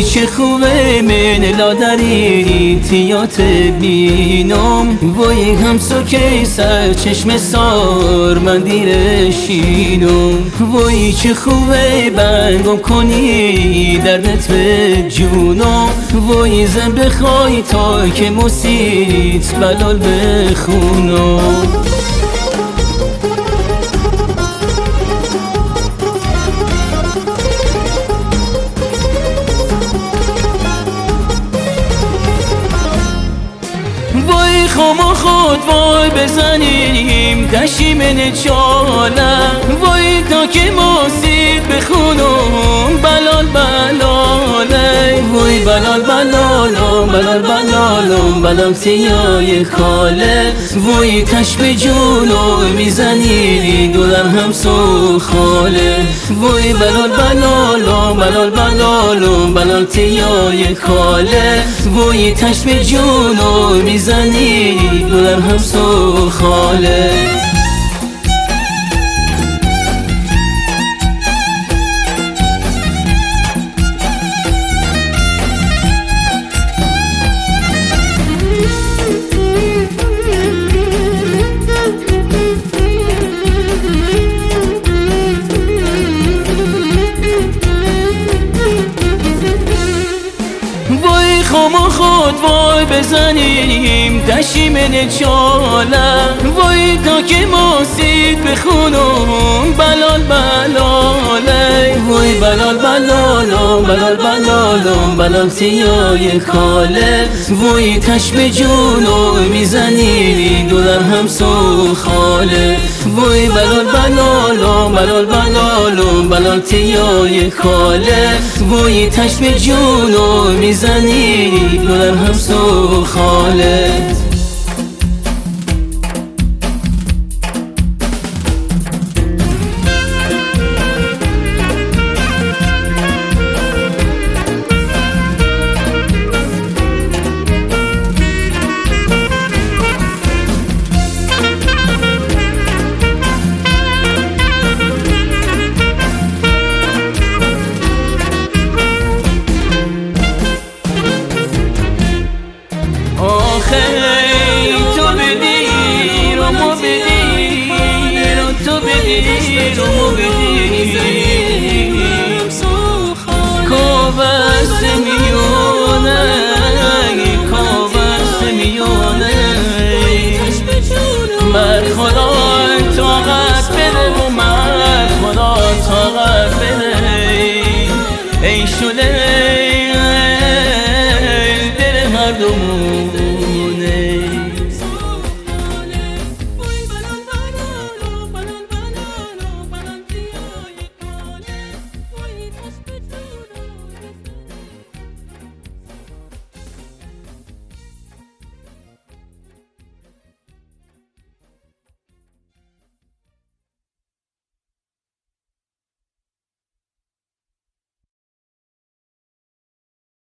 وای چه خوبه من لادری تیات بینم، وای همسو که سر چشم سار من دیرشینم. وای چه خوبه بنگم کنی دردت به جونم، وای زن بخوای تا که مسیت بلال بخونم. وای خما خود وای بزنیم کشی من چاله، وای تا که مسید بخونم بلال بلاله. وای بلال بلالم بلال بلالم بلال سیای خاله، وای تش به جونو میزنی دلم هم سو خاله. وای بلال بلالم بلال بلالم بلال سیای خاله، وای تش به جونو میزنی دلم هم سو خاله. وای خما خود وای بزنیم تشی من چاله، وای تا که مسید بخونم بلال بلاله. وای بلال بلالم بلال بلالم بلال سیای خاله، وای تش به جونو میزنی دلم هم سو خاله. وای بلال بلالم بلال بلالم بلال سیای خاله، وای تش به جونو میزنی دلم هم سو خاله. تو بدی رو مو بدی رو تو بدی رو مو بدی کابست میونه کابست میونه مرد خدا طاقت بده و مرد خدا طاقت بده. ای شده دل هر دومون